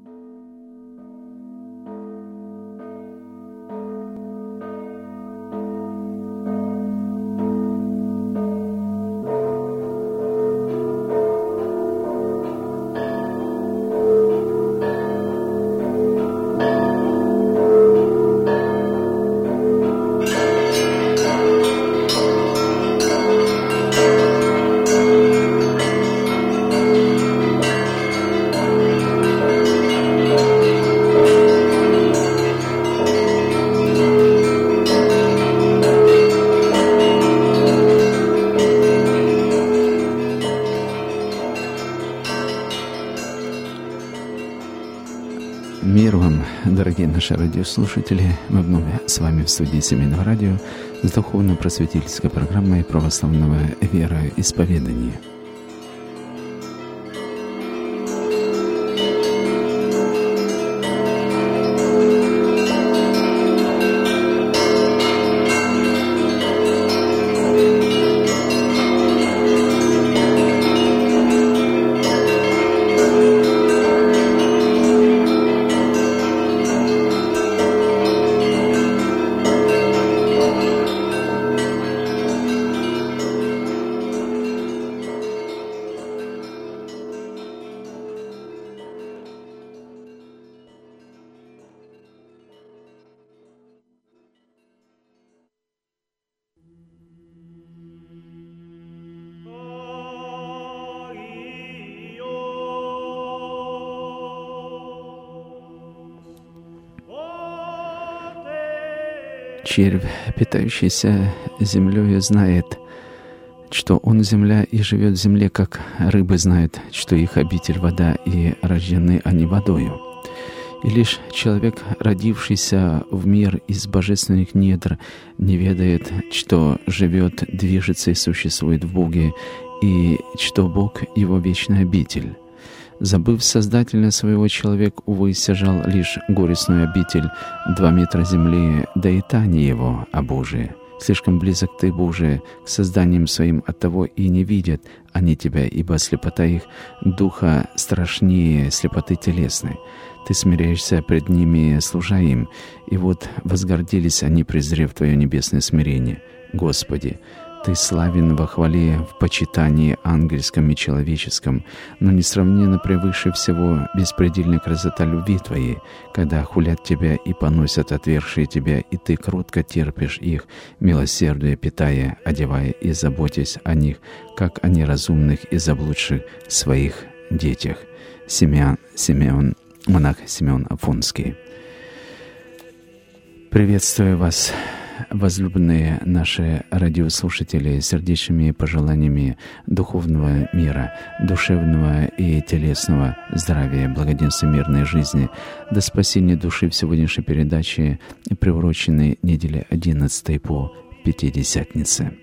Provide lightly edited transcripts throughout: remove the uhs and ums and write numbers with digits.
Мир вам, дорогие наши радиослушатели. Мы вновь с вами в студии Семейного радио с духовно-просветительской программой православного вероисповедания. Червь, питающийся землею, знает, что он земля и живет в земле, как рыбы знают, что их обитель вода, и рождены они водою. И лишь человек, родившийся в мир из божественных недр, не ведает, что живет, движется и существует в Боге, и что Бог — его вечный обитель. Забыв Создателя своего, человек, увы, сажал лишь горестную обитель, 2 метра земли, да и та не его, а Божие. Слишком близок ты, Боже, к созданиям своим, оттого и не видят они тебя, ибо слепота их духа страшнее слепоты телесной. Ты смиряешься пред ними, служа им, и вот возгордились они, презрев Твое небесное смирение. Господи, Ты славен во хвале, в почитании ангельском и человеческом, но несравненно превыше всего беспредельная красота любви Твоей, когда хулят Тебя и поносят отвергшие Тебя, и Ты кротко терпишь их, милосердие питая, одевая и заботясь о них, как о неразумных и заблудших своих детях. Монах Симеон Афонский. Приветствую вас, возлюбленные наши радиослушатели, сердечными пожеланиями духовного мира, душевного и телесного здравия, благоденствия, мирной жизни, до спасения души в сегодняшней передаче, приуроченной неделе 11 по Пятидесятнице.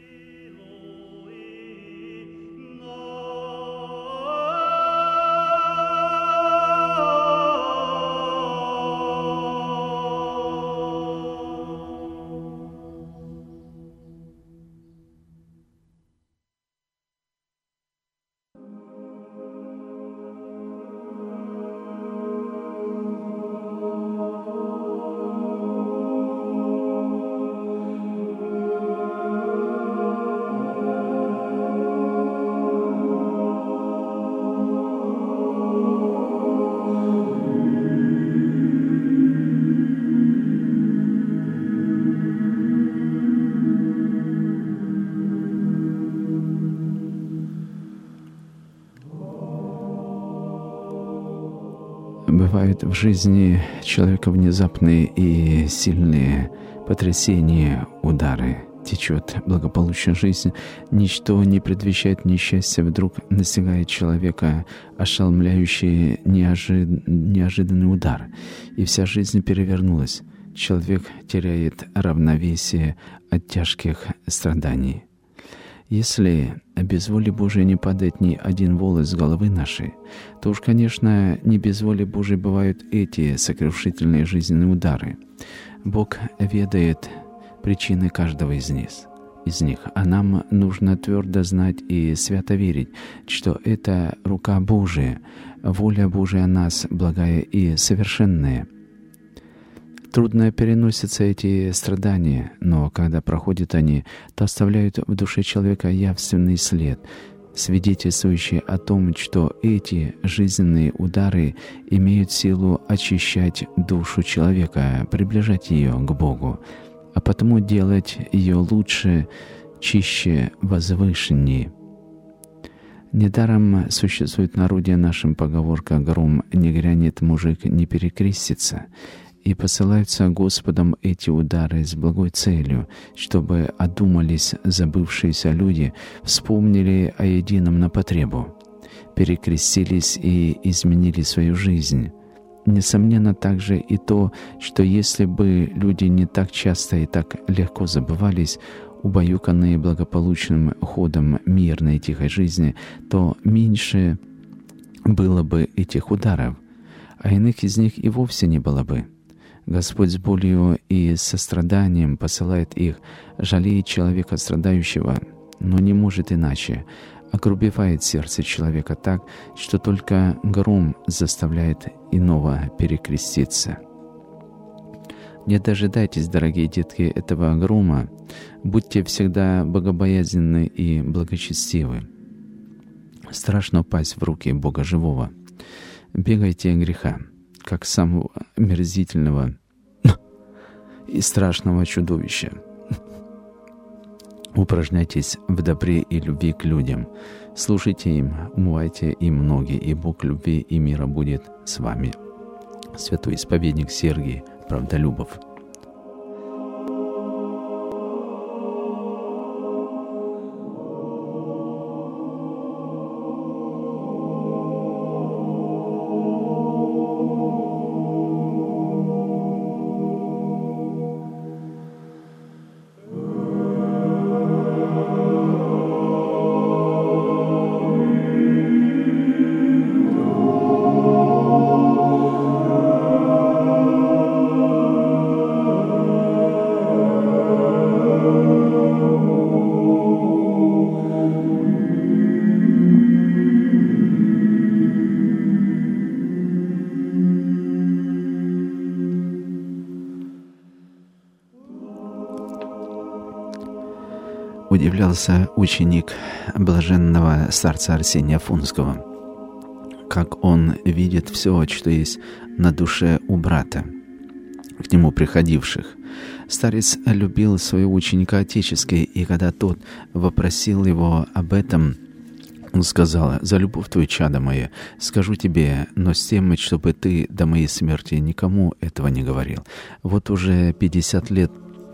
Бывают в жизни человека внезапные и сильные потрясения, удары. Течет благополучная жизнь, ничто не предвещает несчастья, вдруг настигает человека ошеломляющий неожиданный удар, и вся жизнь перевернулась. Человек теряет равновесие от тяжких страданий. Если без воли Божией не падает ни один волос с головы нашей, то уж, конечно, не без воли Божией бывают эти сокрушительные жизненные удары. Бог ведает причины каждого из них. из них. А нам нужно твердо знать и свято верить, что это рука Божия, воля Божия о нас, благая и совершенная. Трудно переносятся эти страдания, но когда проходят они, то оставляют в душе человека явственный след, свидетельствующий о том, что эти жизненные удары имеют силу очищать душу человека, приближать ее к Богу, а потому делать ее лучше, чище, возвышеннее. Недаром существует в народе нашем поговорка «гром не грянет, мужик не перекрестится», и посылаются Господом эти удары с благой целью, чтобы одумались забывшиеся люди, вспомнили о едином на потребу, перекрестились и изменили свою жизнь. Несомненно также и то, что если бы люди не так часто и так легко забывались, убаюканные благополучным ходом мирной и тихой жизни, то меньше было бы этих ударов, а иных из них и вовсе не было бы. Господь с болью и состраданием посылает их, жалеет человека страдающего, но не может иначе, огрубевает сердце человека так, что только гром заставляет иного перекреститься. Не дожидайтесь, дорогие детки, этого грома, будьте всегда богобоязненны и благочестивы. Страшно упасть в руки Бога живого. Бегайте греха, как самого омерзительного и страшного чудовища. Упражняйтесь в добре и любви к людям. Служите им, умывайте им ноги, и Бог любви и мира будет с вами. Святой исповедник Сергий Правдолюбов. Удивлялся ученик блаженного старца Арсения Афонского, как он видит все, что есть на душе у брата, к нему приходивших. Старец любил своего ученика отечески, и когда тот вопросил его об этом, он сказал: «За любовь твою, чадо мое, скажу тебе, но с тем, чтобы ты до моей смерти никому этого не говорил. Вот уже 50 лет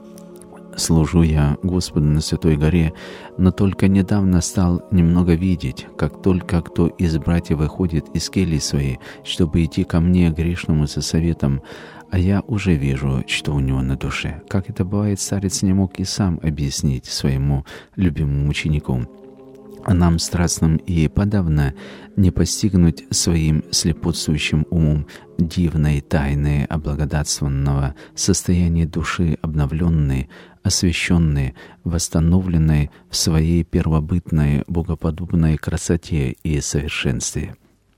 служу я Господу на Святой горе, но только недавно стал немного видеть, как только кто из братьев выходит из келий своей, чтобы идти ко мне грешному за советом, а я уже вижу, что у него на душе». Как это бывает, старец не мог и сам объяснить своему любимому ученику. А нам, страстным, и подавно не постигнуть своим слепотствующим умом дивной тайны облагодатствованного состояния души, обновленной, освященной, восстановленной в своей первобытной богоподобной красоте и совершенстве.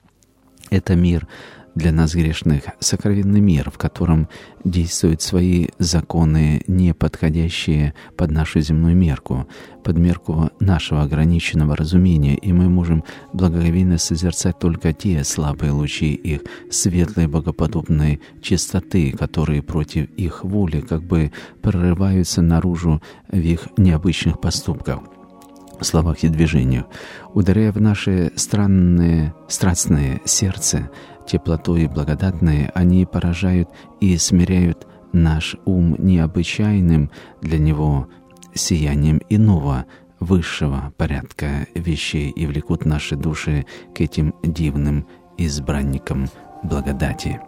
Это мир для нас грешных, сокровенный мир, в котором действуют свои законы, не подходящие под нашу земную мерку, под мерку нашего ограниченного разумения, и мы можем благоговейно созерцать только те слабые лучи их светлой богоподобной чистоты, которые против их воли как бы прорываются наружу в их необычных поступках, словах и движениях, ударяя в наше странное, страстное сердце теплотой благодатной, они поражают и смиряют наш ум необычайным для него сиянием иного, высшего порядка вещей и влекут наши души к этим дивным избранникам благодати.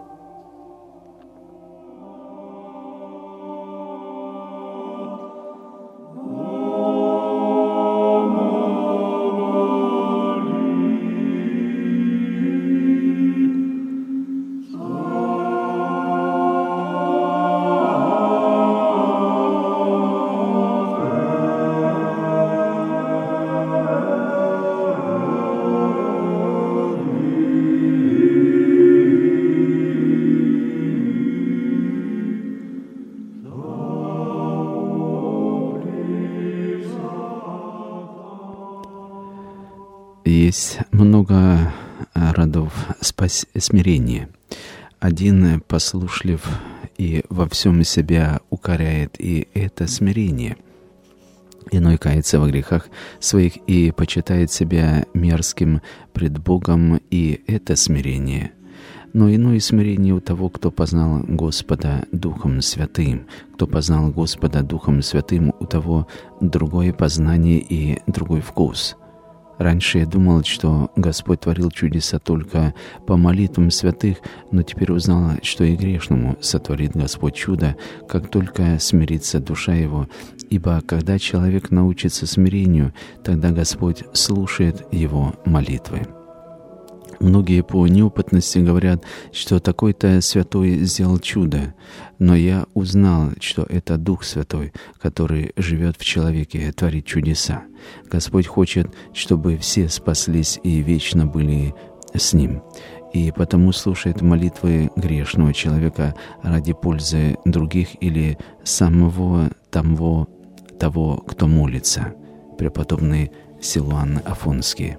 Есть много родов смирения. Один послушлив и во всем себя укоряет, и это смирение. Иной кается во грехах своих и почитает себя мерзким пред Богом, и это смирение. Но иное смирение у того, кто познал Господа Духом Святым. Кто познал Господа Духом Святым, у того другое познание и другой вкус. Раньше я думал, что Господь творил чудеса только по молитвам святых, но теперь узнал, что и грешному сотворит Господь чудо, как только смирится душа его. Ибо когда человек научится смирению, тогда Господь слушает его молитвы. Многие по неопытности говорят, что такой-то святой сделал чудо, но я узнал, что это Дух Святой, который живет в человеке, творит чудеса. Господь хочет, чтобы все спаслись и вечно были с Ним, и потому слушает молитвы грешного человека ради пользы других или самого того, кто молится. Преподобный Силуан Афонский.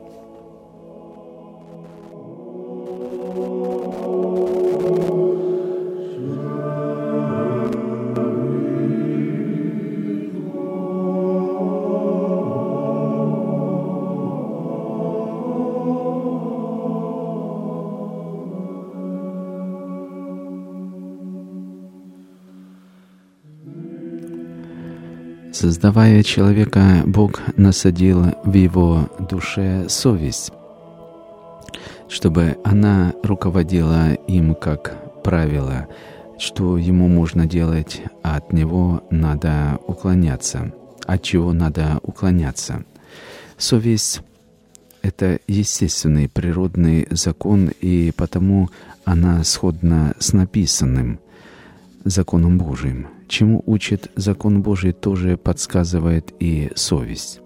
Создавая человека, Бог насадил в его душе совесть, чтобы она руководила им как правило, что ему можно делать, а от него надо уклоняться. От чего надо уклоняться? Совесть — это естественный природный закон, и потому она сходна с написанным законом Божиим. Чему учит закон Божий, тоже подсказывает и совесть.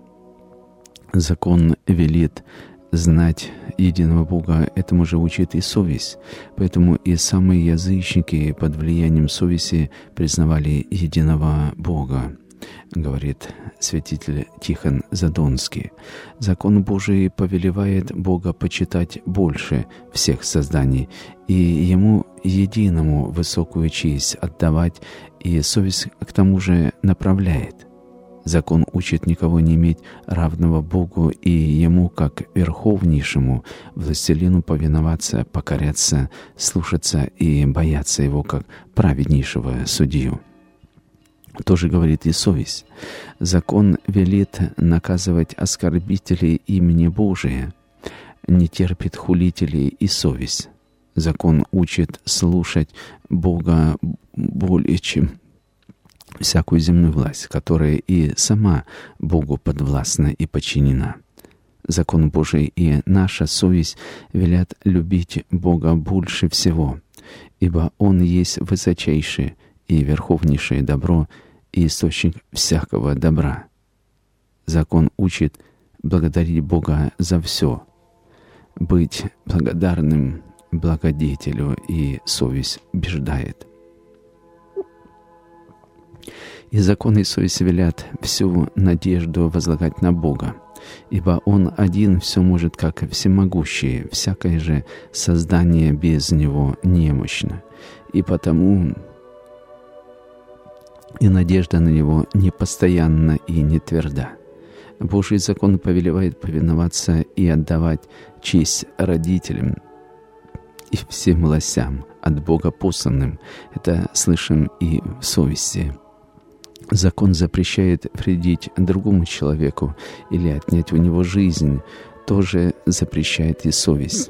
Закон велит знать единого Бога, этому же учит и совесть. Поэтому и самые язычники под влиянием совести признавали единого Бога, говорит святитель Тихон Задонский. Закон Божий повелевает Бога почитать больше всех созданий и Ему единому высокую честь отдавать, и совесть к тому же направляет. Закон учит никого не иметь равного Богу и Ему, как Верховнейшему, властелину повиноваться, покоряться, слушаться и бояться Его, как праведнейшего судью. Тоже говорит и совесть. Закон велит наказывать оскорбителей имени Божия, не терпит хулителей и совесть. Закон учит слушать Бога более чем всякую земную власть, которая и сама Богу подвластна и подчинена. Закон Божий и наша совесть велят любить Бога больше всего, ибо Он есть высочайшее и верховнейшее добро и источник всякого добра. Закон учит благодарить Бога за все, быть благодарным благодетелю, и совесть убеждает. И закон и совесть велят всю надежду возлагать на Бога, ибо Он один все может, как всемогущий, всякое же создание без Него немощно, и потому и надежда на Него непостоянна и не тверда. Божий закон повелевает повиноваться и отдавать честь родителям и всем властям, от Бога посланным. Это слышим и в совести. Закон запрещает вредить другому человеку или отнять у него жизнь, тоже запрещает и совесть.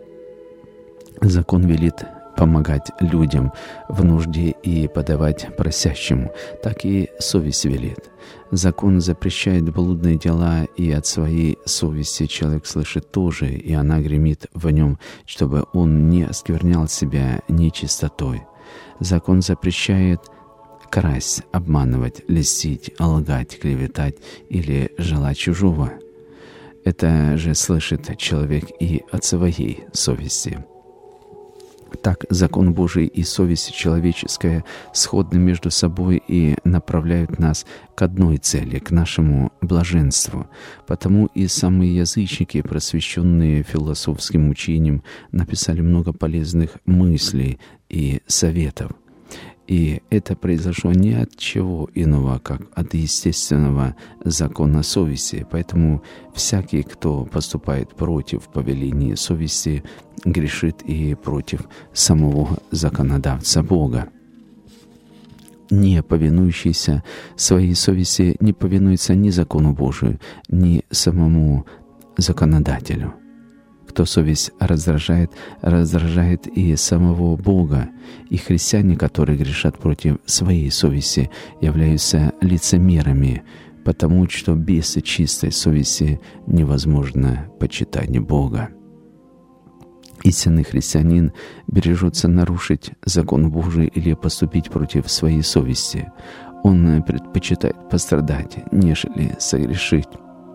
Закон велит помогать людям в нужде и подавать просящему, так и совесть велит. Закон запрещает блудные дела, и от своей совести человек слышит тоже, и она гремит в нем, чтобы он не осквернял себя нечистотой. Закон запрещает красть, обманывать, льстить, лгать, клеветать или желать чужого. Это же слышит человек и от своей совести. Так закон Божий и совесть человеческая сходны между собой и направляют нас к одной цели, к нашему блаженству. Потому и самые язычники, просвещенные философским учением, написали много полезных мыслей и советов. И это произошло не от чего иного, как от естественного закона совести. Поэтому всякий, кто поступает против повеления совести, грешит и против самого законодавца Бога. Не повинующийся своей совести не повинуется ни закону Божию, ни самому законодателю. Кто совесть раздражает и самого Бога. И христиане, которые грешат против своей совести, являются лицемерами, потому что без чистой совести невозможно почитание Бога. Истинный христианин бережется нарушить закон Божий или поступить против своей совести. Он предпочитает пострадать, нежели согрешить.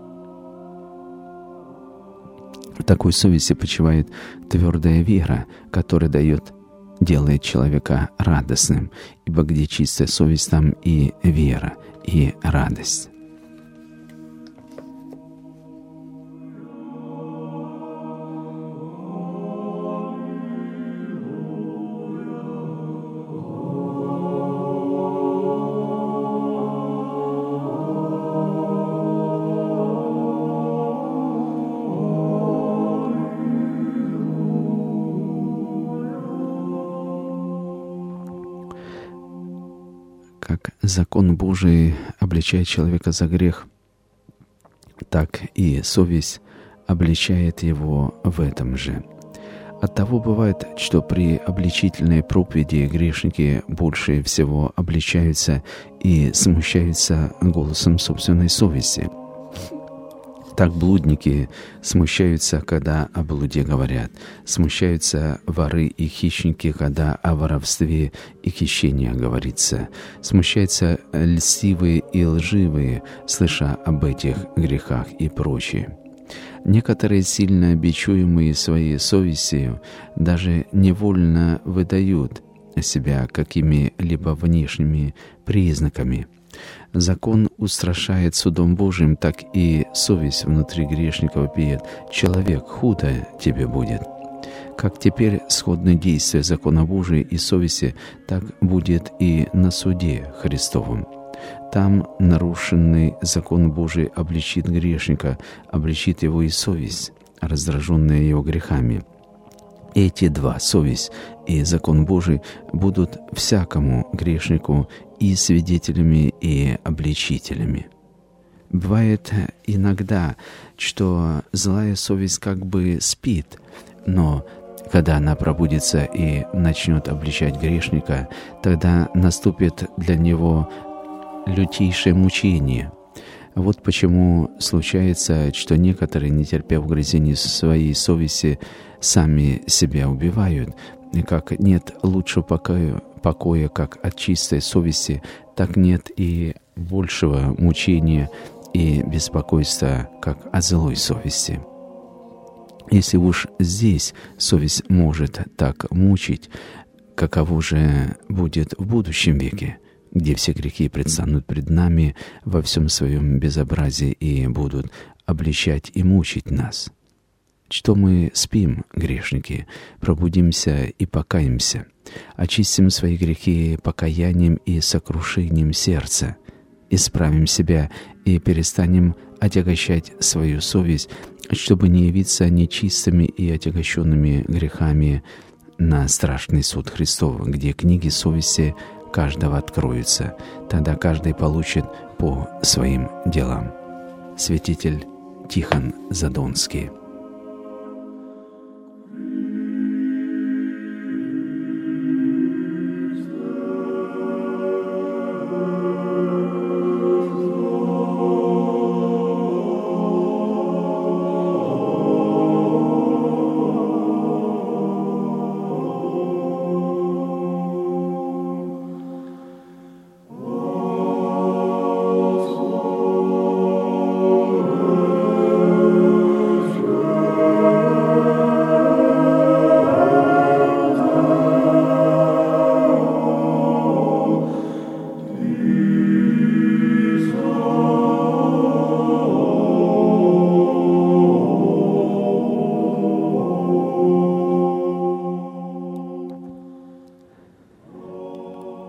В такой совести почивает твердая вера, которая делает человека радостным, ибо где чистая совесть, там и вера, и радость. Как закон Божий обличает человека за грех, так и совесть обличает его в этом же. Оттого бывает, что при обличительной проповеди грешники больше всего обличаются и смущаются голосом собственной совести. Так блудники смущаются, когда о блуде говорят, смущаются воры и хищники, когда о воровстве и хищении говорится, смущаются льстивые и лживые, слыша об этих грехах и прочее. Некоторые, сильно бичуемые своей совестью, даже невольно выдают себя какими-либо внешними признаками. Закон устрашает судом Божьим, так и совесть внутри грешника вопиет: «Человек, худо тебе будет». Как теперь сходны действия закона Божия и совести, так будет и на суде Христовом. Там нарушенный закон Божий обличит грешника, обличит его и совесть, раздраженная его грехами. Эти два, совесть и закон Божий, будут всякому грешнику и свидетелями, и обличителями. Бывает иногда, что злая совесть как бы спит, но когда она пробудится и начнет обличать грешника, тогда наступит для него лютейшее мучение. Вот почему случается, что некоторые, не терпя угрызений своей совести, сами себя убивают. И как нет лучшего покоя, как от чистой совести, так нет и большего мучения и беспокойства, как от злой совести. Если уж здесь совесть может так мучить, каково же будет в будущем веке, где все грехи предстанут пред нами во всем своем безобразии и будут обличать и мучить нас? Что мы спим, грешники, пробудимся и покаемся, очистим свои грехи покаянием и сокрушением сердца, исправим себя и перестанем отягощать свою совесть, чтобы не явиться нечистыми и отягощенными грехами на страшный суд Христов, где книги совести каждого откроются. Тогда каждый получит по своим делам. Святитель Тихон Задонский.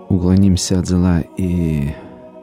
Уклонись от зла и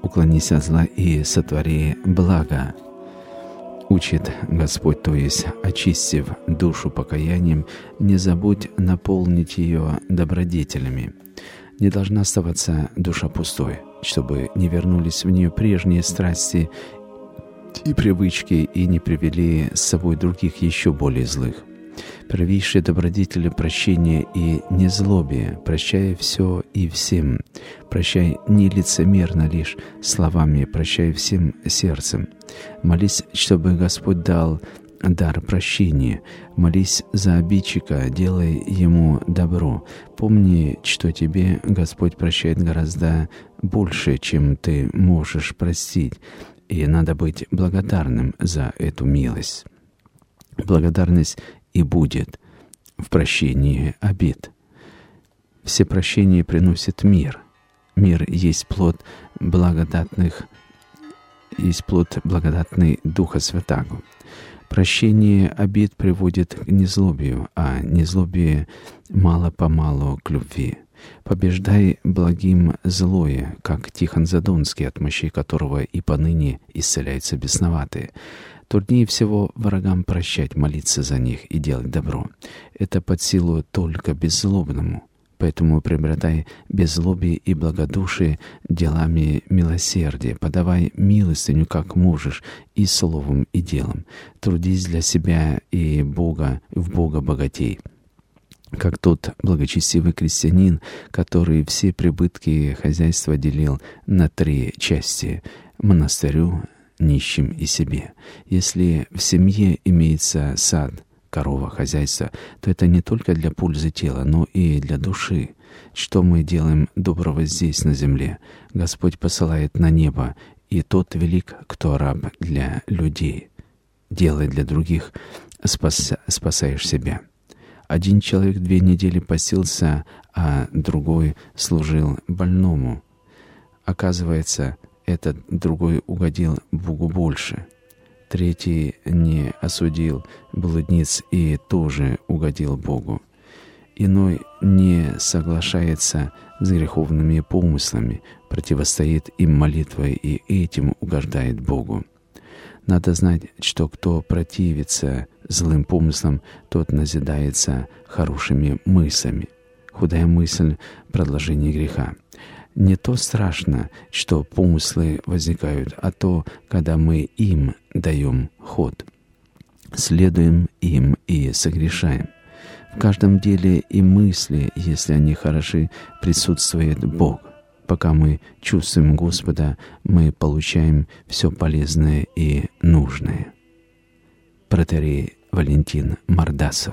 сотвори благо. Учит Господь, то есть, очистив душу покаянием, не забудь наполнить ее добродетелями. Не должна оставаться душа пустой, чтобы не вернулись в нее прежние страсти и привычки и не привели с собой других еще более злых. Первейшие добродетели прощения и незлобие, прощай все и всем. Прощай не лицемерно лишь словами, прощай всем сердцем. Молись, чтобы Господь дал дар прощения. Молись за обидчика, делай ему добро. Помни, что тебе Господь прощает гораздо больше, чем ты можешь простить, и надо быть благодарным за эту милость. Благодарность и будет в прощении обид. Все прощения приносят мир. Мир есть плод благодатный Духа Святаго. Прощение обид приводит к незлобию, а незлобие мало-помалу к любви. Побеждай благим злое, как Тихон Задонский, от мощей которого и поныне исцеляются бесноватые. Труднее всего врагам прощать, молиться за них и делать добро. Это под силу только беззлобному. Поэтому приобретай беззлобие и благодушие делами милосердия. Подавай милостыню, как можешь, и словом, и делом. Трудись для себя и Бога, в Бога богатей. Как тот благочестивый крестьянин, который все прибытки хозяйства делил на 3 части — монастырю, нищим и себе. Если в семье имеется сад, корова, хозяйство, то это не только для пользы тела, но и для души. Что мы делаем доброго здесь, на земле, Господь посылает на небо, и тот велик, кто раб для людей. Делай для других, спасаешь себя. Один человек 2 недели постился, а другой служил больному. Оказывается, этот другой угодил Богу больше. Третий не осудил блудниц и тоже угодил Богу. Иной не соглашается с греховными помыслами, противостоит им молитвой и этим угождает Богу. Надо знать, что кто противится злым помыслам, тот назидается хорошими мыслями. Худая мысль — продолжение греха. Не то страшно, что помыслы возникают, а то, когда мы им даем ход. Следуем им и согрешаем. В каждом деле и мысли, если они хороши, присутствует Бог. Пока мы чувствуем Господа, мы получаем все полезное и нужное. Протоиерей Валентин Мордасов.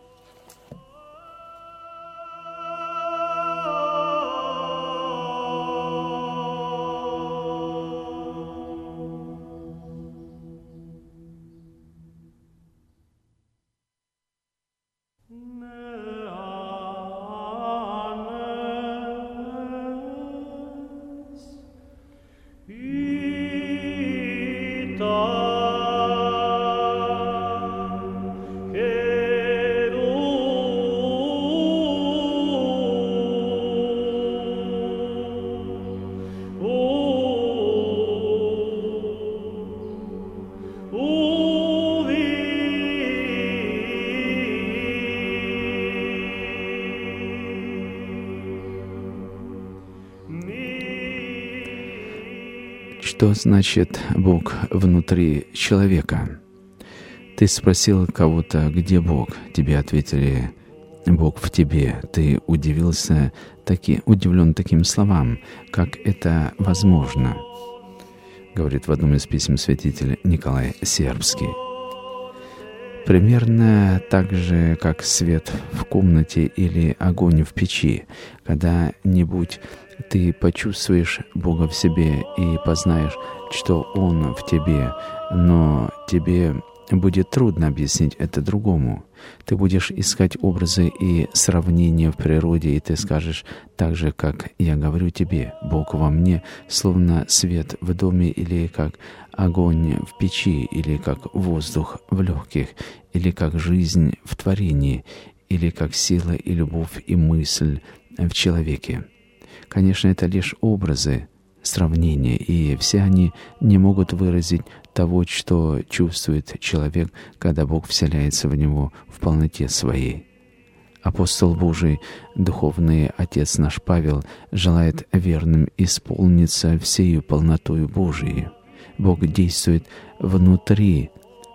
Что значит Бог внутри человека? Ты спросил кого-то, где Бог? Тебе ответили: Бог в тебе. Ты удивлен таким словам, как это возможно, говорит в одном из писем святитель Николай Сербский. Примерно так же, как свет в комнате или огонь в печи. Когда-нибудь ты почувствуешь Бога в себе и познаешь, что Он в тебе, но тебе будет трудно объяснить это другому. Ты будешь искать образы и сравнения в природе, и ты скажешь так же, как я говорю тебе: Бог во мне, словно свет в доме, или как огонь в печи, или как воздух в легких, или как жизнь в творении, или как сила и любовь и мысль в человеке. Конечно, это лишь образы, сравнения, и все они не могут выразить того, что чувствует человек, когда Бог вселяется в него в полноте своей. Апостол Божий, духовный отец наш Павел, желает верным исполниться всею полнотою Божией. Бог действует внутри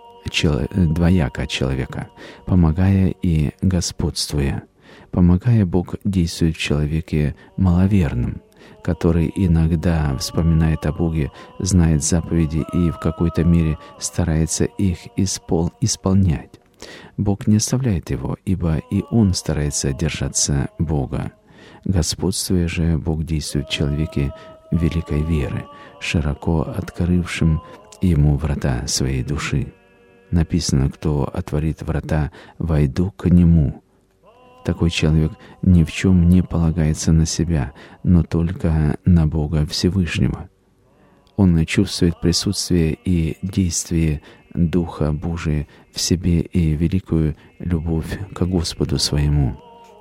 двояко человека, помогая и господствуя. Помогая, Бог действует в человеке маловерном, который иногда вспоминает о Боге, знает заповеди и в какой-то мере старается их исполнять. Бог не оставляет его, ибо и он старается держаться Бога. Господствуя же, Бог действует в человеке великой веры, широко открывшим ему врата своей души. Написано: «Кто отворит врата, войду к нему». Такой человек ни в чем не полагается на себя, но только на Бога Всевышнего. Он чувствует присутствие и действие Духа Божия в себе и великую любовь к Господу своему.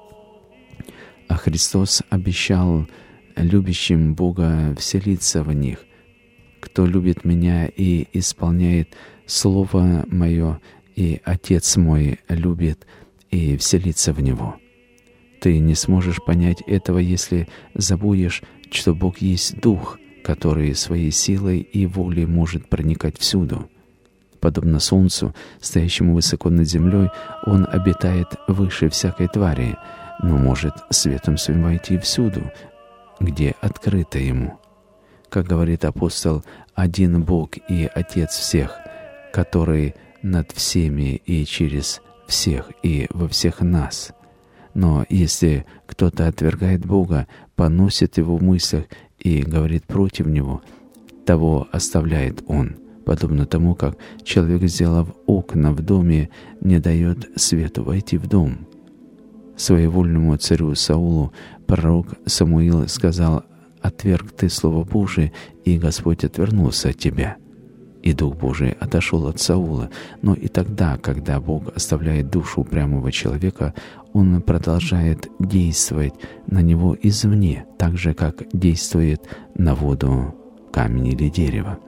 А Христос обещал любящим Бога вселиться в них. «Кто любит Меня и исполняет Слово Мое, и Отец Мой любит и вселиться в него». Ты не сможешь понять этого, если забудешь, что Бог есть Дух, который своей силой и волей может проникать всюду. Подобно солнцу, стоящему высоко над землей, Он обитает выше всякой твари, но может светом своим войти всюду, где открыто Ему. Как говорит апостол, один Бог и Отец всех, который над всеми и через всех и во всех нас. Но если кто-то отвергает Бога, поносит Его в мыслях и говорит против Него, того оставляет Он, подобно тому, как человек, сделав окна в доме, не дает свету войти в дом. Своевольному царю Саулу пророк Самуил сказал: «Отверг ты Слово Божие, и Господь отвернулся от тебя». И Дух Божий отошел от Саула. Но и тогда, когда Бог оставляет душу упрямого человека, Он продолжает действовать на него извне, так же, как действует на воду камень или дерево.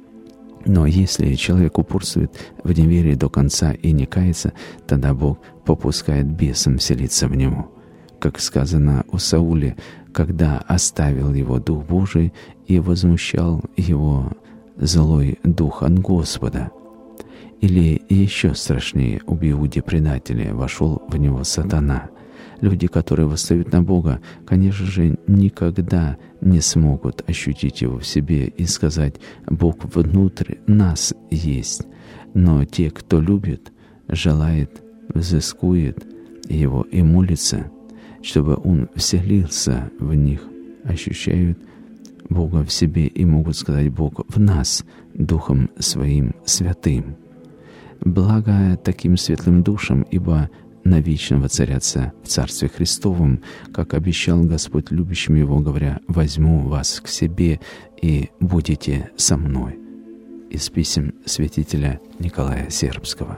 Но если человек упорствует в неверии до конца и не кается, тогда Бог попускает бесам вселиться в него. Как сказано о Сауле, когда оставил его Дух Божий и возмущал его злой дух от Господа. Или еще страшнее, об Иуде-предателе вошел в него сатана. Люди, которые восстают на Бога, конечно же, никогда не смогут ощутить Его в себе и сказать: «Бог внутрь нас есть». Но те, кто любит, желает, взыскует Его и молится, чтобы Он вселился в них, ощущают Бога в себе и могут сказать: «Бог в нас, Духом Своим Святым». Благо таким светлым душам, ибо навечно воцарятся в Царстве Христовом, как обещал Господь любящим Его, говоря: «Возьму вас к себе, и будете со мной». Из писем святителя Николая Сербского.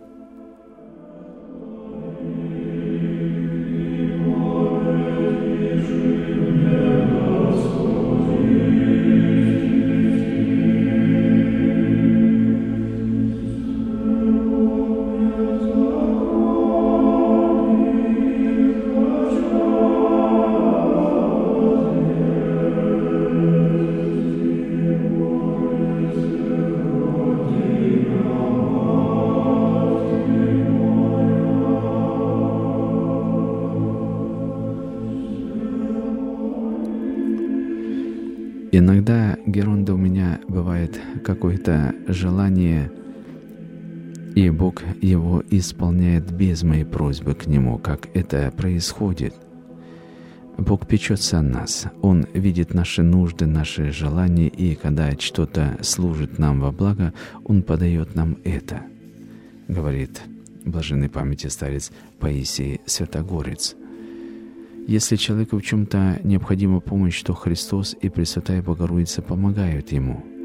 Иногда, Геронда, у меня бывает какое-то желание, и Бог его исполняет без моей просьбы к Нему. Как это происходит? Бог печется о нас. Он видит наши нужды, наши желания, и когда что-то служит нам во благо, Он подает нам это, говорит блаженной памяти старец Паисий Святогорец. Если человеку в чем-то необходима помощь, то Христос и Пресвятая Богородица помогают ему.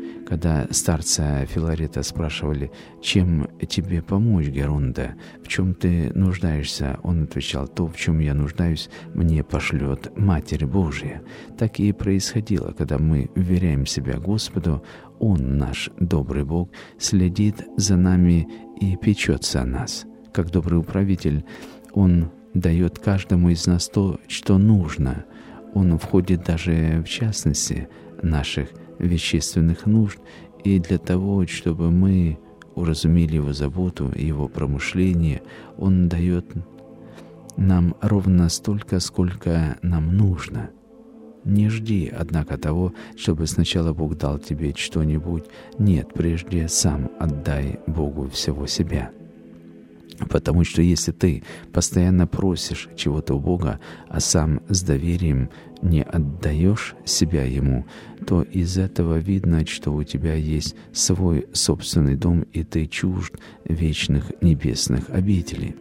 Когда старца Филарета спрашивали, чем тебе помочь, Геронда, в чем ты нуждаешься, он отвечал: то, в чем я нуждаюсь, мне пошлет Матерь Божия. Так и происходило, когда мы вверяем себя Господу, Он, наш добрый Бог, следит за нами и печется о нас. Как добрый управитель, Он дает каждому из нас то, что нужно. Он входит даже в частности наших вещественных нужд, и для того, чтобы мы уразумели Его заботу, Его промышление, Он дает нам ровно столько, сколько нам нужно. Не жди, однако, того, чтобы сначала Бог дал тебе что-нибудь. Нет, прежде сам отдай Богу всего себя. Потому что если ты постоянно просишь чего-то у Бога, а сам с доверием не отдаешь себя Ему, то из этого видно, что у тебя есть свой собственный дом, и ты чужд вечных небесных обителей.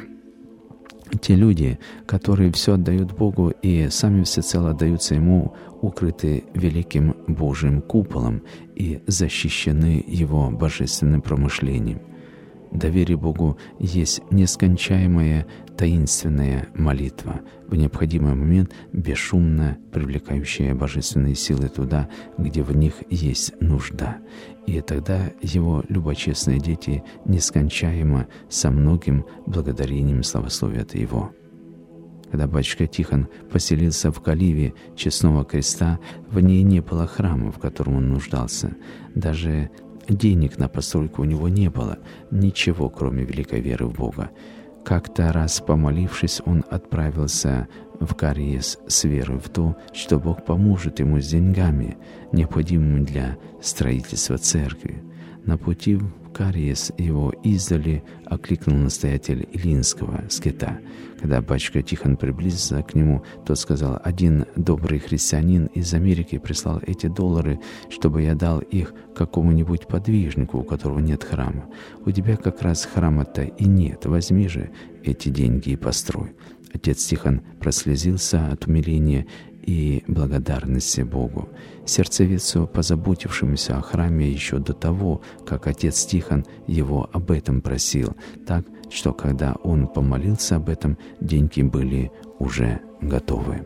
Те люди, которые все отдают Богу и сами всецело отдаются Ему, укрыты великим Божьим куполом и защищены Его божественным промышлением. Доверие Богу есть нескончаемая таинственная молитва, в необходимый момент бесшумно привлекающая божественные силы туда, где в них есть нужда. И тогда Его любочестные дети нескончаемо со многим благодарением славословят Его. Когда батюшка Тихон поселился в Каливе Честного Креста, в ней не было храма, в котором он нуждался. Даже денег на постройку у него не было, ничего, кроме великой веры в Бога. Как-то раз, помолившись, он отправился в Кариес с верой в то, что Бог поможет ему с деньгами, необходимыми для строительства церкви. На пути в Кариес его издали окликнул настоятель Илинского скита. Когда батюшка Тихон приблизился к нему, тот сказал: «Один добрый христианин из Америки прислал эти $, чтобы я дал их какому-нибудь подвижнику, у которого нет храма. У тебя как раз храма-то и нет. Возьми же эти деньги и построй». Отец Тихон прослезился от умиления и благодарности Богу. Сердцевицу, позаботившемуся о храме еще до того, как отец Тихон его об этом просил, так что когда он помолился об этом, деньги были уже готовы.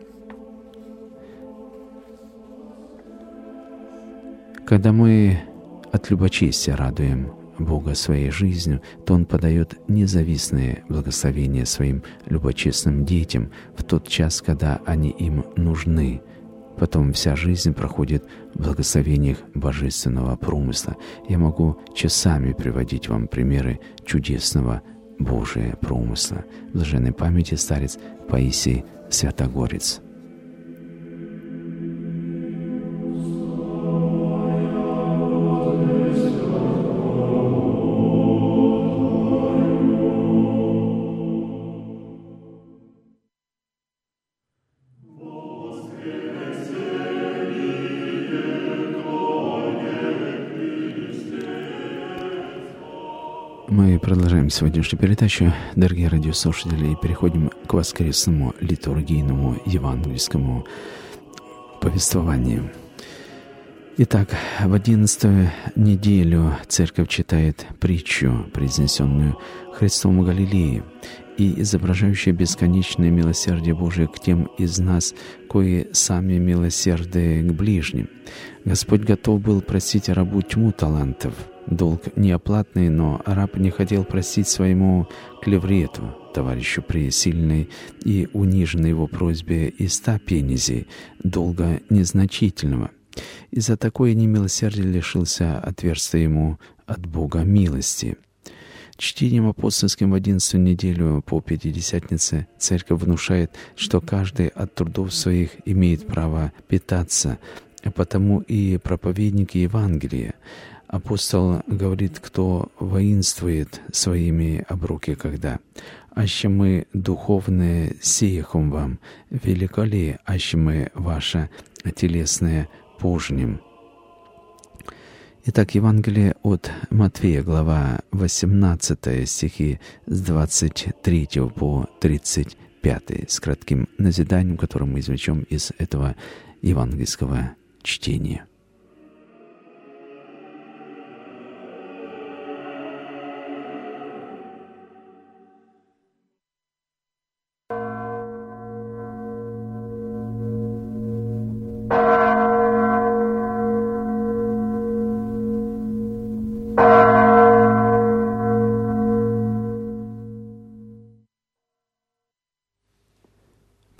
Когда мы от любочестия радуем Бога своей жизнью, то Он подает независные благословения своим любочестным детям в тот час, когда они им нужны. Потом вся жизнь проходит в благословениях божественного промысла. Я могу часами приводить вам примеры чудесного Божия промысла. Блаженной памяти старец Паисий Святогорец. Мы продолжаем сегодняшнюю передачу, дорогие радиослушатели, и переходим к воскресному литургийному евангельскому повествованию. Итак, в 11-ю неделю Церковь читает притчу, произнесенную Христом в Галилее, и изображающую бесконечное милосердие Божие к тем из нас, кои сами милосерды к ближним. Господь готов был простить рабу тьму талантов, долг неоплатный, но раб не хотел простить своему клеврету, товарищу при сильной и униженной его просьбе и 100 пенезей, долга незначительного. Из-за такое немилосердие лишился отверстия ему от Бога милости. Чтением апостольским в 11-ю неделю по Пятидесятнице Церковь внушает, что каждый от трудов своих имеет право питаться, а потому и проповедники Евангелия. Апостол говорит: кто воинствует своими обруки когда? Аще мы духовные сеяхом вам, велико ли, аще мы ваше телесное пожнем. Итак, Евангелие от Матфея, глава 18, стихи с 23 по 35, с кратким назиданием, которое мы извлечем из этого евангельского чтения.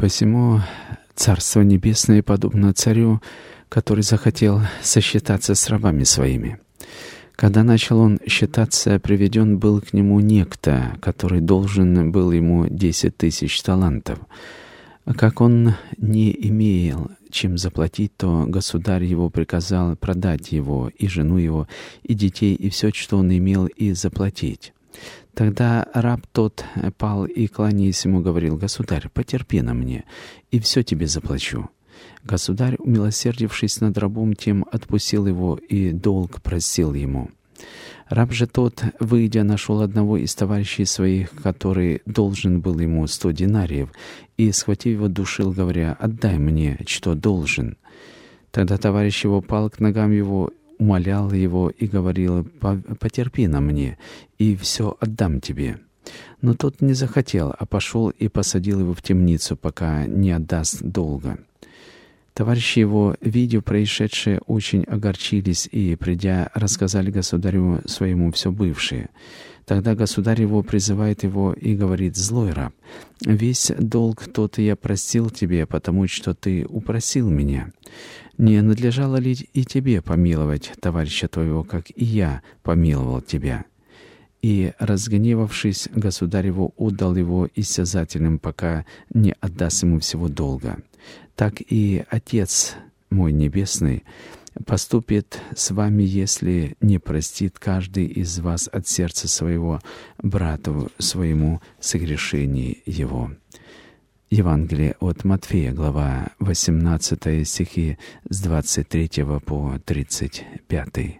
Посему Царство Небесное подобно царю, который захотел сосчитаться с рабами своими. Когда начал он считаться, приведен был к нему некто, который должен был ему 10 000 талантов. Как он не имел чем заплатить, то государь его приказал продать его, и жену его, и детей, и все, что он имел, и заплатить. Тогда раб тот пал и, кланяясь ему, говорил: «Государь, потерпи на мне, и все тебе заплачу». Государь, умилосердившись над рабом тем, отпустил его и долг простил ему. Раб же тот, выйдя, нашел одного из товарищей своих, который должен был ему 100 динариев, и, схватив его, душил, говоря: «Отдай мне, что должен». Тогда товарищ его пал к ногам его, умолял его и говорил: «Потерпи на мне, и все отдам тебе». Но тот не захотел, а пошел и посадил его в темницу, пока не отдаст долга. Товарищи его, видя происшедшее, очень огорчились и, придя, рассказали государю своему все бывшее. Тогда государь его призывает его и говорит: «Злой раб, весь долг тот я простил тебе, потому что ты упросил меня. Не надлежало ли и тебе помиловать товарища твоего, как и я помиловал тебя?» И, разгневавшись, государь его отдал его истязателям, пока не отдаст ему всего долга. Так и Отец мой Небесный поступит с вами, если не простит каждый из вас от сердца своего брату своему согрешение его». Евангелие от Матфея, глава 18, стихи с 23 по 35.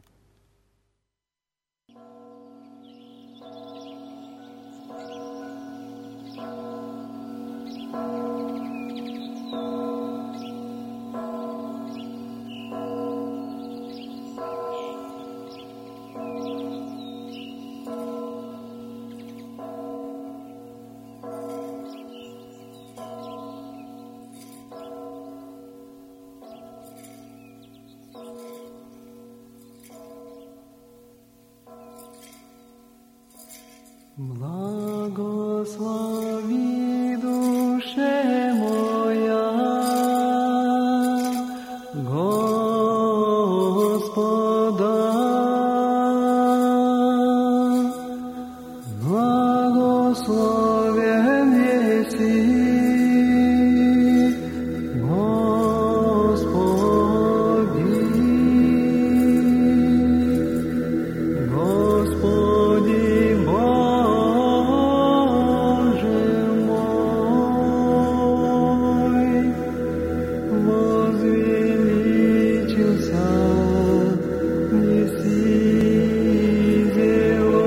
Благослови, душе моя, Господа, благословен еси, Господи, Господи Боже мой, возвеличился еси зело,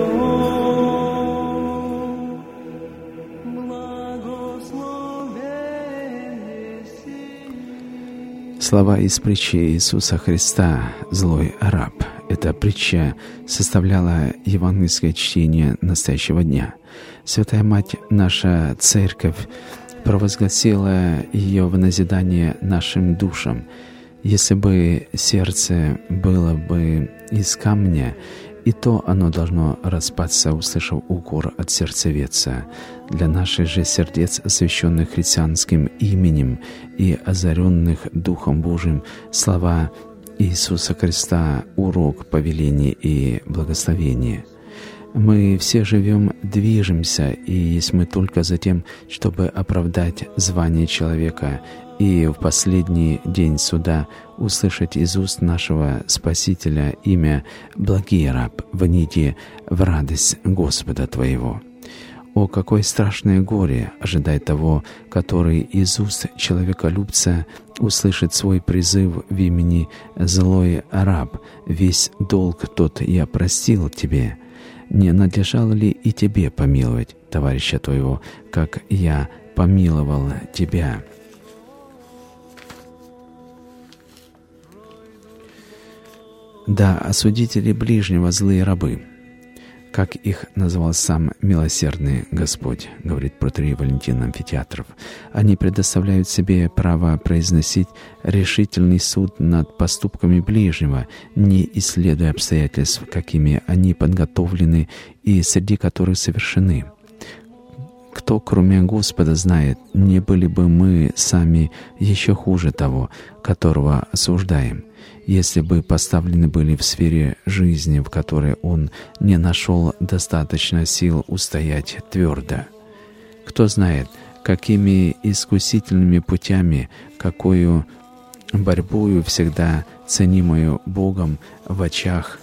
благословен еси. Слова из притчи Иисуса Христа «Злой раб». Эта притча составляла евангельское чтение настоящего дня. Святая Мать, наша Церковь, провозгласила ее в назидание нашим душам. Если бы сердце было бы из камня, и то оно должно распасться, услышав укор от сердцевеца. Для наших же сердец, освященных христианским именем и озаренных Духом Божиим, слова Иисуса Христа — урок, повеление и благословение. Мы все живем, движемся, и есть мы только за тем, чтобы оправдать звание человека и в последний день суда услышать из уст нашего Спасителя имя «Благий раб, вниди в радость Господа твоего». О, какое страшное горе ожидает того, который из уст человеколюбца услышит свой призыв в имени «Злой раб, весь долг тот я простил тебе». Не надлежало ли и тебе помиловать товарища твоего, как я помиловал тебя? Да, осудители ближнего злые рабы, как их назвал сам милосердный Господь, говорит протоиерей Валентин Амфитеатров. Они предоставляют себе право произносить решительный суд над поступками ближнего, не исследуя обстоятельств, какими они подготовлены и среди которых совершены. кто, кроме Господа, знает, не были бы мы сами еще хуже того, которого осуждаем, если бы поставлены были в сфере жизни, в которой Он не нашел достаточно сил устоять твердо. Кто знает, какими искусительными путями, какую борьбою всегда ценимою Богом в очах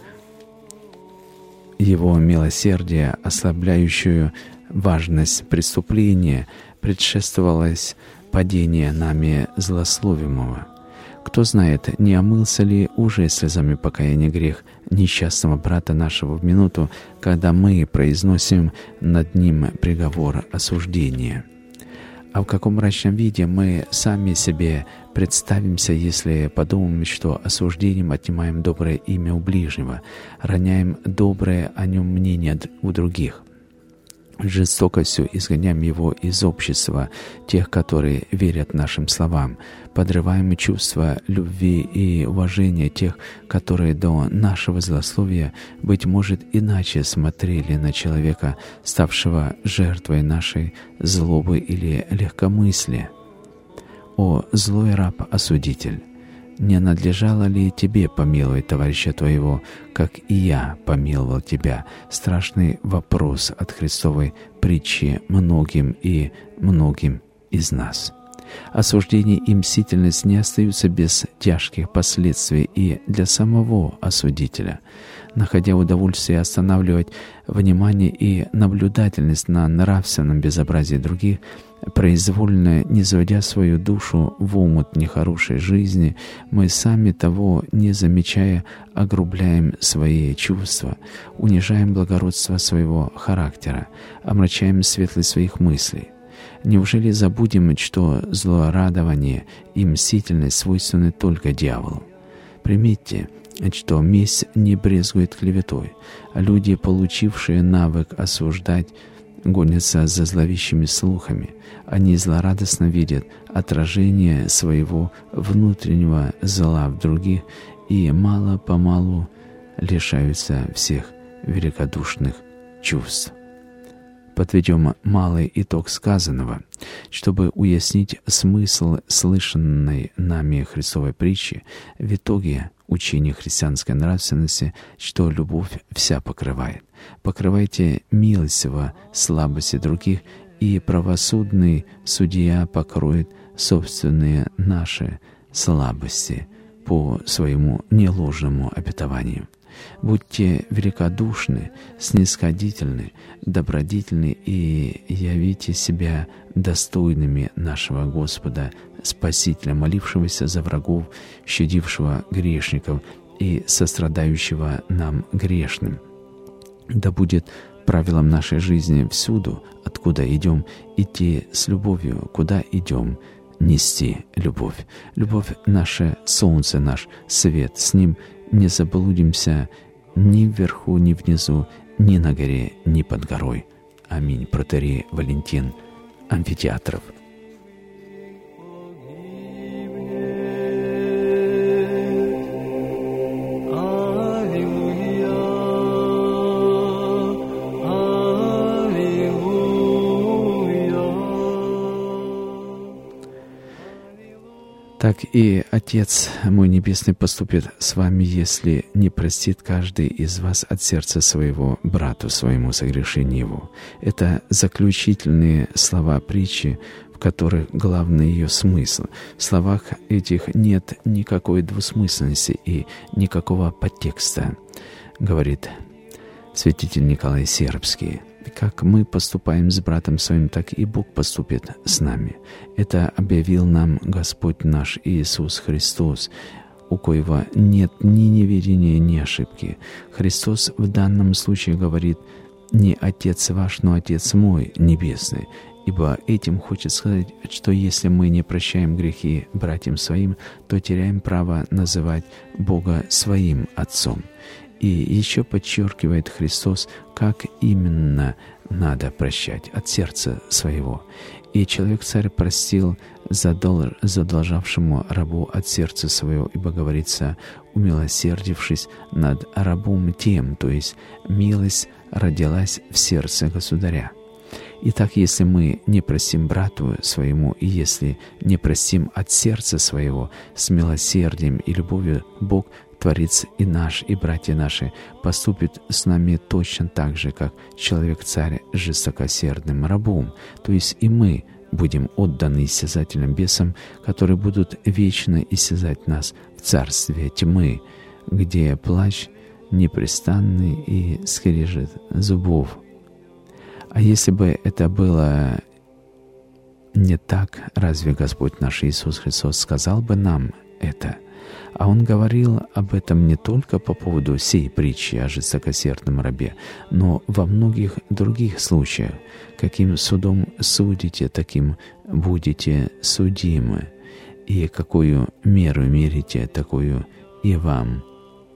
Его милосердия, ослабляющую важность преступления, предшествовалось падение нами злословимого. Кто знает, не омылся ли уже слезами покаяния грех несчастного брата нашего в минуту, когда мы произносим над ним приговор осуждения? А в каком мрачном виде мы сами себе представимся, если подумаем, что осуждением отнимаем доброе имя у ближнего, роняем доброе о нем мнение у других, жестокостью изгоняем его из общества, тех, которые верят нашим словам, подрываем чувства любви и уважения тех, которые до нашего злословия, быть может, иначе смотрели на человека, ставшего жертвой нашей злобы или легкомыслия. О, злой раб-осудитель! Не надлежало ли тебе помиловать товарища твоего, как и я помиловал тебя? Страшный вопрос от Христовой притчи многим и многим из нас. Осуждение и мстительность не остаются без тяжких последствий и для самого осудителя. Находя удовольствие останавливать внимание и наблюдательность на нравственном безобразии других, произвольно не заводя свою душу в омут нехорошей жизни, мы сами того не замечая огрубляем свои чувства, унижаем благородство своего характера, омрачаем светлость своих мыслей. Неужели забудем, что злорадование и мстительность свойственны только дьяволу? Примите, что месть не брезгует клеветой. Люди, получившие навык осуждать, гонятся за зловещими слухами. Они злорадостно видят отражение своего внутреннего зла в других и мало-помалу лишаются всех великодушных чувств. Подведем малый итог сказанного, чтобы уяснить смысл слышанной нами Христовой притчи. В итоге учение христианской нравственности, что любовь вся покрывает. Покрывайте милостиво слабости других, и правосудный судья покроет собственные наши слабости по своему неложному обетованию. Будьте великодушны, снисходительны, добродетельны и явите себя достойными нашего Господа, Спасителя, молившегося за врагов, щадившего грешников и сострадающего нам грешным. Да будет правилом нашей жизни всюду, откуда идем, идти с любовью, куда идем, нести любовь. Любовь — наше солнце, наш свет, с ним не заблудимся ни вверху, ни внизу, ни на горе, ни под горой. Аминь. Протоиерей Валентин Амфитеатров. Так и Отец мой Небесный поступит с вами, если не простит каждый из вас от сердца своего брату своему согрешение его. Это заключительные слова притчи, в которых главный ее смысл. В словах этих нет никакой двусмысленности и никакого подтекста, говорит святитель Николай Сербский. Как мы поступаем с братом своим, так и Бог поступит с нами. Это объявил нам Господь наш Иисус Христос, у коего нет ни неведения, ни ошибки. Христос в данном случае говорит: «Не Отец ваш, но Отец мой Небесный». Ибо этим хочет сказать, что если мы не прощаем грехи братьям своим, то теряем право называть Бога своим Отцом. И еще подчеркивает Христос, как именно надо прощать: от сердца своего. И человек-царь простил задолжавшему рабу от сердца своего, ибо говорится: умилосердившись над рабом тем, то есть милость родилась в сердце государя. Итак, если мы не простим брату своему, и если не простим от сердца своего с милосердием и любовью, Бог, Творец и наш, и братья наши, поступит с нами точно так же, как человек-царь с жестокосердным рабом, то есть и мы будем отданы истязательным бесам, которые будут вечно истязать нас в царстве тьмы, где плач непрестанный и скрежет зубов. А если бы это было не так, разве Господь наш Иисус Христос сказал бы нам это? А Он говорил об этом не только по поводу сей притчи о жестокосердном рабе, но во многих других случаях. Каким судом судите, таким будете судимы, и какую меру мерите, такую и вам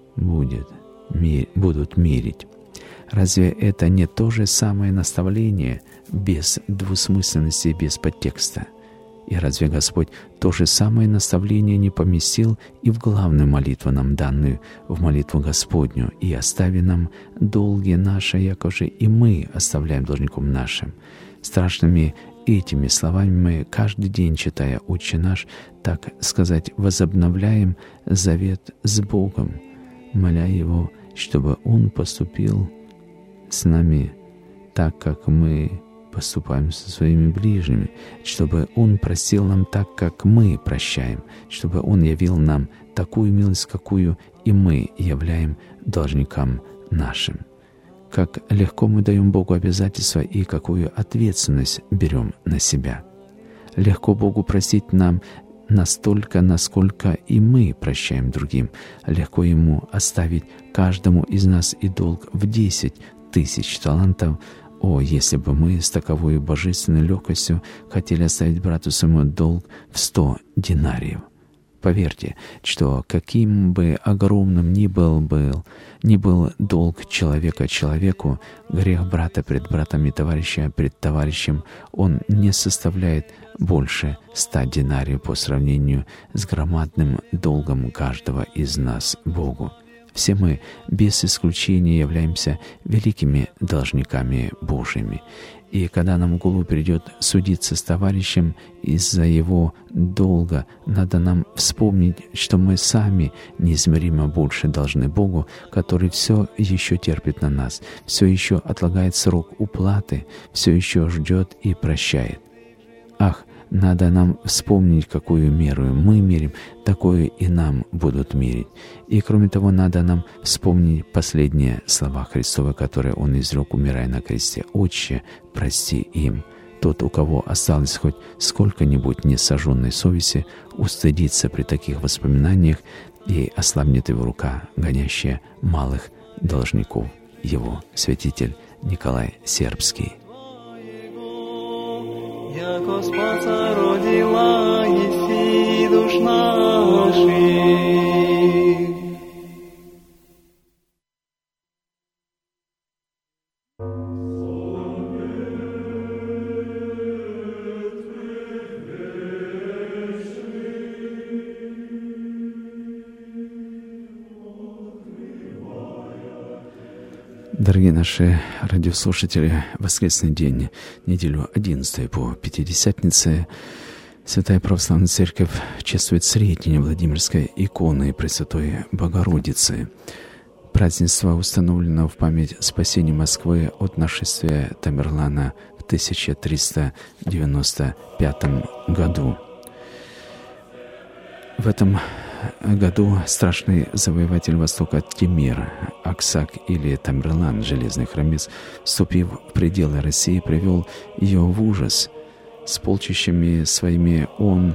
будут мерить. Разве это не то же самое наставление без двусмысленности и без подтекста? И разве Господь то же самое наставление не поместил и в главную молитву нам данную, в молитву Господню, и остави нам долги наши, якоже и мы оставляем должником нашим? Страшными этими словами мы каждый день, читая «Отче наш», так сказать, возобновляем завет с Богом, моля Его, чтобы Он поступил с нами так, как мы поступаем со своими ближними, чтобы Он простил нам так, как мы прощаем, чтобы Он явил нам такую милость, какую и мы являем должникам нашим. Как легко мы даем Богу обязательства и какую ответственность берем на себя. Легко Богу простить нам настолько, насколько и мы прощаем другим. Легко Ему оставить каждому из нас и долг в 10 тысяч талантов. О, если бы мы с таковой божественной легкостью хотели оставить брату своему долг в 100 динариев. Поверьте, что каким бы огромным ни был долг человека человеку, грех брата пред братом и товарища пред товарищем, он не составляет больше 100 динариев по сравнению с громадным долгом каждого из нас Богу. Все мы, без исключения, являемся великими должниками Божьими. И когда нам в голову придет судиться с товарищем из-за его долга, надо нам вспомнить, что мы сами неизмеримо больше должны Богу, который все еще терпит на нас, все еще отлагает срок уплаты, все еще ждет и прощает. Ах, надо нам вспомнить, какую меру мы мерим, такое и нам будут мерить. И кроме того, надо нам вспомнить последние слова Христовы, которые Он изрек, умирая на кресте: «Отче, прости им». Тот, у кого осталось хоть сколько-нибудь несожженной совести, устыдится при таких воспоминаниях, и ослабнет его рука, гонящая малых должников. Его святитель Николай Сербский. Яко спаса родила еси душ наших. Дорогие наши радиослушатели, воскресный день, неделю 11 по Пятидесятнице, Святая Православная Церковь чествует Сретение Владимирской иконы Пресвятой Богородицы. Празднество установлено в память спасения Москвы от нашествия Тамерлана в 1395 году. В этом году страшный завоеватель Востока Тимир, Аксак или Тамерлан, железный хромец, вступив в пределы России, привел ее в ужас. С полчищами своими он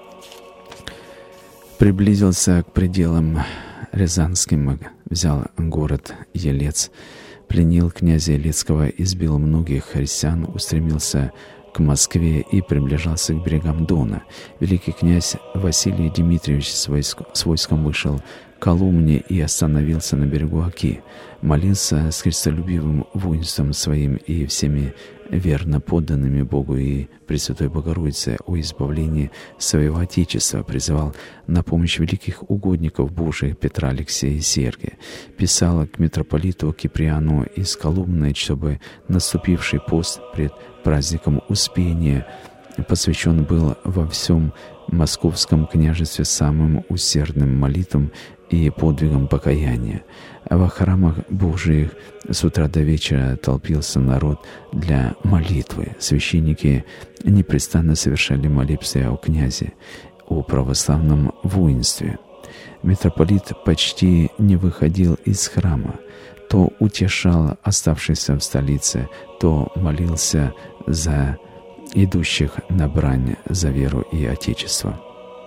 приблизился к пределам рязанским, взял город Елец, пленил князя Елецкого, избил многих христиан, устремился к Москве и приближался к берегам Дона. Великий князь Василий Дмитриевич с войском вышел Колумне и остановился на берегу Оки, молился с христолюбивым воинством своим и всеми верно подданными Богу и Пресвятой Богородице о избавлении своего Отечества, призывал на помощь великих угодников Божиих Петра, Алексея и Сергия, писал к митрополиту Киприану из Колумны, чтобы наступивший пост пред праздником Успения посвящен был во всем Московском княжестве самым усердным молитвам и подвигам покаяния. Во храмах Божиих с утра до вечера толпился народ для молитвы. Священники непрестанно совершали молебствия о князе, о православном воинстве. Митрополит почти не выходил из храма, то утешал оставшихся в столице, то молился за идущих на брань за веру и Отечество.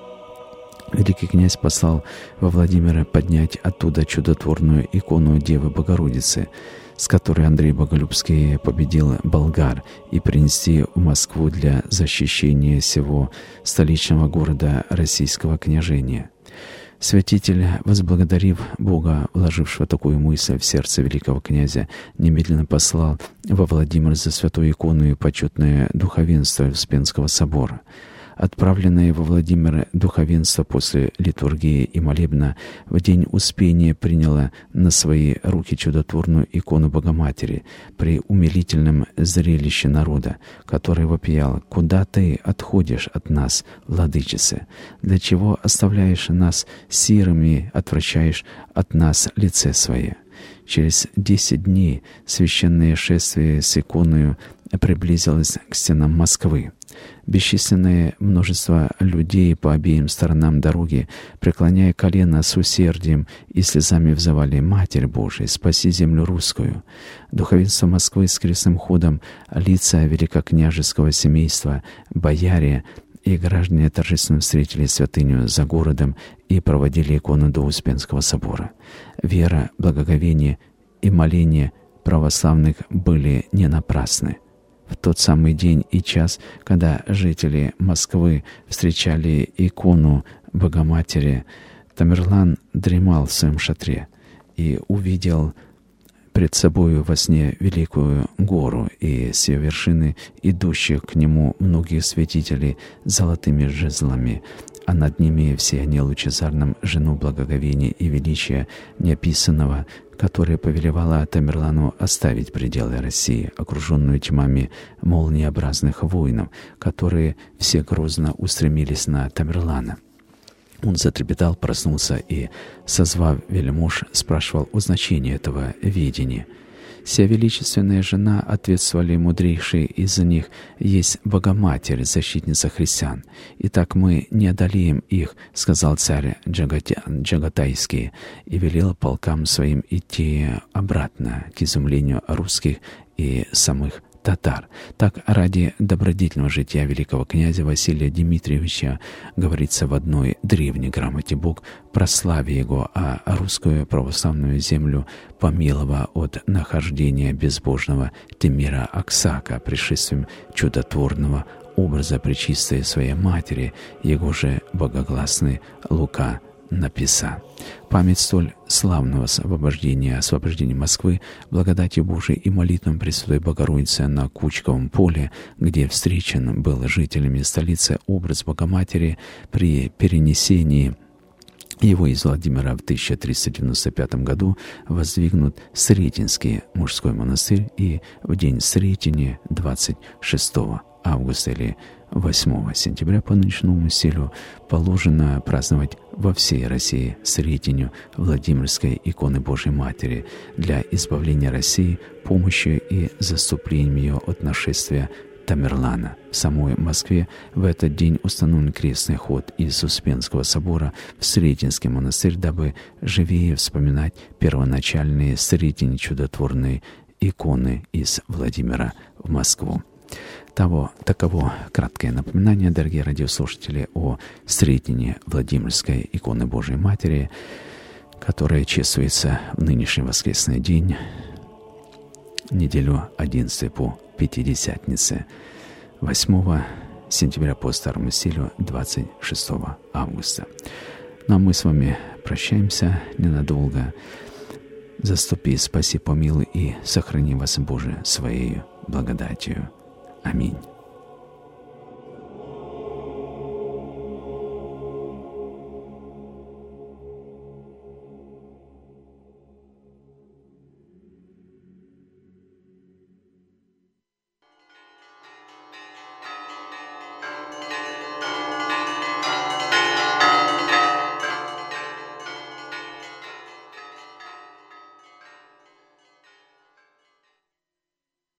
Великий князь послал во Владимира поднять оттуда чудотворную икону Девы Богородицы, с которой Андрей Боголюбский победил болгар, и принести в Москву для защищения всего столичного города российского княжения. Святитель, возблагодарив Бога, вложившего такую мысль в сердце великого князя, немедленно послал во Владимир за святой иконой почетное духовенство Успенского собора. Отправленное во Владимир духовенство после литургии и молебна в день Успения приняло на свои руки чудотворную икону Богоматери при умилительном зрелище народа, который вопиял: «Куда ты отходишь от нас, владычице? Для чего оставляешь нас сирыми, отвращаешь от нас лице свое?» Через 10 дней священное шествие с иконою приблизилось к стенам Москвы. Бесчисленное множество людей по обеим сторонам дороги, преклоняя колено с усердием и слезами, взывали: «Матерь Божия, спаси землю русскую!» Духовенство Москвы с крестным ходом, лица великокняжеского семейства, бояре и граждане торжественно встретили святыню за городом и проводили икону до Успенского собора. Вера, благоговение и моление православных были не напрасны. В тот самый день и час, когда жители Москвы встречали икону Богоматери, Тамерлан дремал в своем шатре и увидел пред собою во сне великую гору и с ее вершины идущих к нему многих святителей с золотыми жезлами, а над ними в сиянии лучезарном жену благоговения и величия неописанного, которая повелевала Тамерлану оставить пределы России, окруженную тьмами молниеобразных воинов, которые все грозно устремились на Тамерлана. Он затрепетал, проснулся и, созвав вельмож, спрашивал о значении этого видения. «Сия величественная жена, — ответствовали мудрейшие из них, — есть Богоматерь, защитница христиан. Итак, мы не одолеем их, — сказал царь Джагатайский, и велел полкам своим идти обратно, к изумлению русских и самых татар. Так, ради добродетельного жития великого князя Василия Дмитриевича, говорится в одной древней грамоте, Бог, прослави его, а русскую православную землю помилова от нахождения безбожного Тимира Аксака пришествием чудотворного образа пречистой своей матери, его же богогласный Лука написа. Память столь славного освобождения Москвы, благодатью Божией и молитвам Пресвятой Богородицы на Кучковом поле, где встречен был жителями столицы образ Богоматери при перенесении его из Владимира в 1395 году, воздвигнут Сретенский мужской монастырь, и в день Сретения 26 августа или 8 сентября по нынешнему стилю положено праздновать во всей России Сретению Владимирской иконы Божией Матери для избавления России, помощи и заступлением ее от нашествия Тамерлана. В самой Москве в этот день установлен крестный ход из Успенского собора в Сретенский монастырь, дабы живее вспоминать первоначальные Сретенье чудотворные иконы из Владимира в Москву. Таково краткое напоминание, дорогие радиослушатели, о Сретенье Владимирской иконы Божией Матери, которая чествуется в нынешний воскресный день, неделю 11 по Пятидесятнице, 8 сентября по старому стилю, 26 августа. Ну а мы с вами прощаемся ненадолго. Заступи, спаси, помилуй и сохрани вас, Боже, Своею благодатью. Аминь.